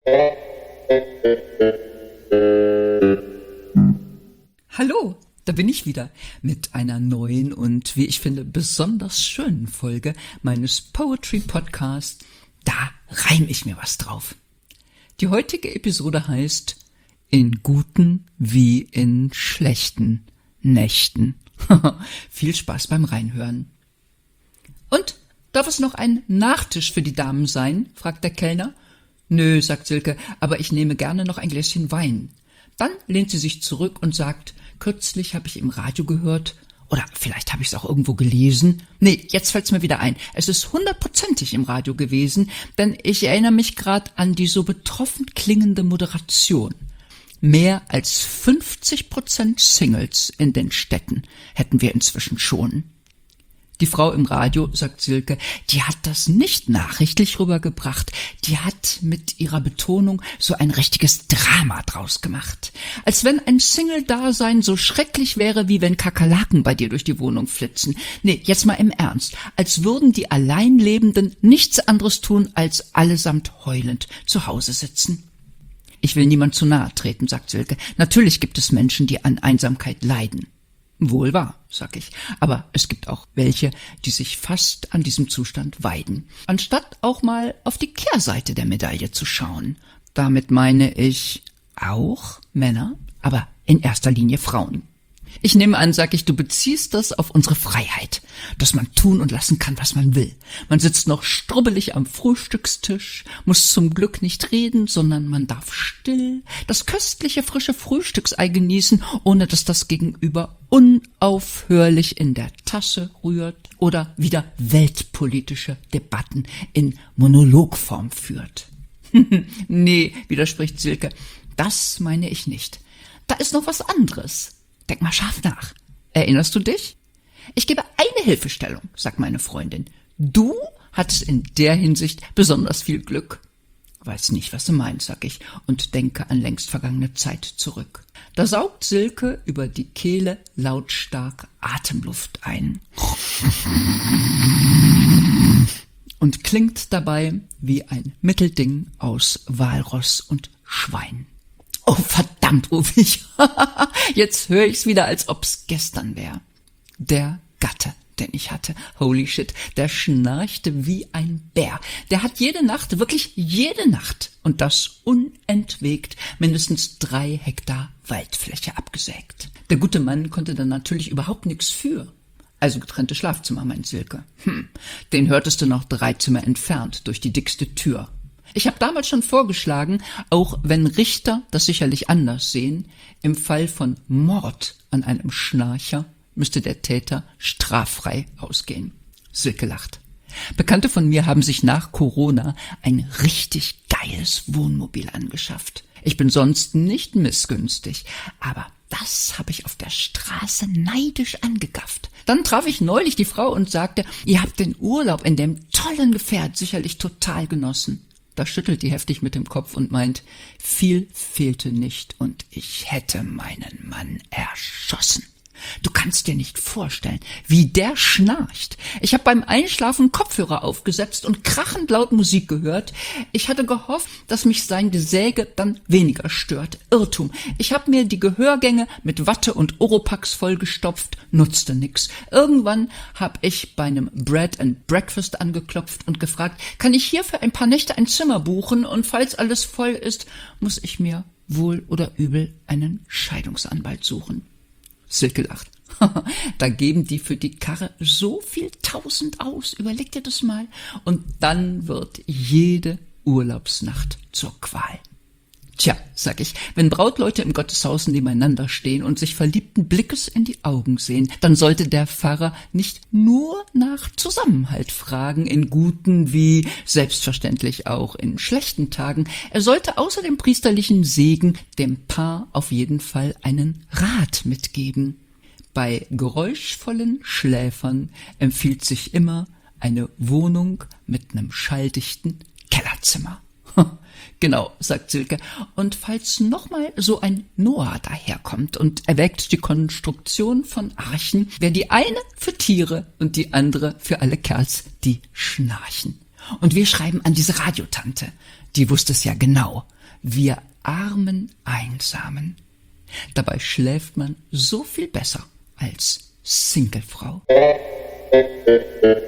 Hallo, da bin ich wieder mit einer neuen und, wie ich finde, besonders schönen Folge meines Poetry Podcasts. Da reim ich mir was drauf. Die heutige Episode heißt In guten wie in schlechten Nächten. Viel Spaß beim Reinhören. Und, darf es noch ein Nachtisch für die Damen sein? Fragt der Kellner. Nö, sagt Silke, aber ich nehme gerne noch ein Gläschen Wein. Dann lehnt sie sich zurück und sagt, kürzlich habe ich im Radio gehört, oder vielleicht habe ich es auch irgendwo gelesen. Nee, jetzt fällt's mir wieder ein. Es ist 100%ig im Radio gewesen, denn ich erinnere mich gerade an die so betroffen klingende Moderation. Mehr als 50% Singles in den Städten hätten wir inzwischen schon. Die Frau im Radio, sagt Silke, die hat das nicht nachrichtlich rübergebracht. Die hat mit ihrer Betonung so ein richtiges Drama draus gemacht. Als wenn ein Single-Dasein so schrecklich wäre, wie wenn Kakerlaken bei dir durch die Wohnung flitzen. Nee, jetzt mal im Ernst. Als würden die Alleinlebenden nichts anderes tun, als allesamt heulend zu Hause sitzen. Ich will niemand zu nahe treten, sagt Silke. Natürlich gibt es Menschen, die an Einsamkeit leiden. Wohl wahr, sag ich. Aber es gibt auch welche, die sich fast an diesem Zustand weiden. Anstatt auch mal auf die Kehrseite der Medaille zu schauen. Damit meine ich auch Männer, aber in erster Linie Frauen. Ich nehme an, sag ich, du beziehst das auf unsere Freiheit, dass man tun und lassen kann, was man will. Man sitzt noch strubbelig am Frühstückstisch, muss zum Glück nicht reden, sondern man darf still das köstliche frische Frühstücksei genießen, ohne dass das Gegenüber unaufhörlich in der Tasse rührt oder wieder weltpolitische Debatten in Monologform führt. Nee, widerspricht Silke, das meine ich nicht. Da ist noch was anderes. Denk mal scharf nach. Erinnerst du dich? Ich gebe eine Hilfestellung, sagt meine Freundin. Du hattest in der Hinsicht besonders viel Glück. Weiß nicht, was du meinst, sag ich, und denke an längst vergangene Zeit zurück. Da saugt Silke über die Kehle lautstark Atemluft ein. Und klingt dabei wie ein Mittelding aus Walross und Schwein. Oh, verdammt, rufe ich. Jetzt höre ich's wieder, als ob's gestern wäre. Der Gatte, den ich hatte, holy shit, der schnarchte wie ein Bär. Der hat jede Nacht, wirklich jede Nacht, und das unentwegt, mindestens 3 Hektar Waldfläche abgesägt. Der gute Mann konnte dann natürlich überhaupt nichts für. Also getrennte Schlafzimmer, meint Silke. Den hörtest du noch 3 Zimmer entfernt, durch die dickste Tür. Ich habe damals schon vorgeschlagen, auch wenn Richter das sicherlich anders sehen, im Fall von Mord an einem Schnarcher müsste der Täter straffrei ausgehen. Silke lacht. Bekannte von mir haben sich nach Corona ein richtig geiles Wohnmobil angeschafft. Ich bin sonst nicht missgünstig, aber das habe ich auf der Straße neidisch angegafft. Dann traf ich neulich die Frau und sagte, ihr habt den Urlaub in dem tollen Gefährt sicherlich total genossen. Da schüttelt die heftig mit dem Kopf und meint, viel fehlte nicht und ich hätte meinen Mann erschossen. Du kannst dir nicht vorstellen, wie der schnarcht. Ich habe beim Einschlafen Kopfhörer aufgesetzt und krachend laut Musik gehört. Ich hatte gehofft, dass mich sein Gesäge dann weniger stört. Irrtum. Ich habe mir die Gehörgänge mit Watte und Oropax vollgestopft, nutzte nix. Irgendwann habe ich bei einem Bread and Breakfast angeklopft und gefragt, kann ich hier für ein paar Nächte ein Zimmer buchen und falls alles voll ist, muss ich mir wohl oder übel einen Scheidungsanwalt suchen. Silke lacht. Da geben die für die Karre so viel 1000 aus, überleg dir das mal. Und dann wird jede Urlaubsnacht zur Qual. Tja, sag ich, wenn Brautleute im Gotteshaus nebeneinander stehen und sich verliebten Blickes in die Augen sehen, dann sollte der Pfarrer nicht nur nach Zusammenhalt fragen, in guten wie selbstverständlich auch in schlechten Tagen. Er sollte außer dem priesterlichen Segen dem Paar auf jeden Fall einen Rat mitgeben. Bei geräuschvollen Schläfern empfiehlt sich immer eine Wohnung mit einem schalldichten Kellerzimmer. Genau, sagt Silke. Und falls nochmal so ein Noah daherkommt und erwägt die Konstruktion von Archen, wäre die eine für Tiere und die andere für alle Kerls, die schnarchen. Und wir schreiben an diese Radiotante. Die wusste es ja genau. Wir armen Einsamen. Dabei schläft man so viel besser als Singlefrau.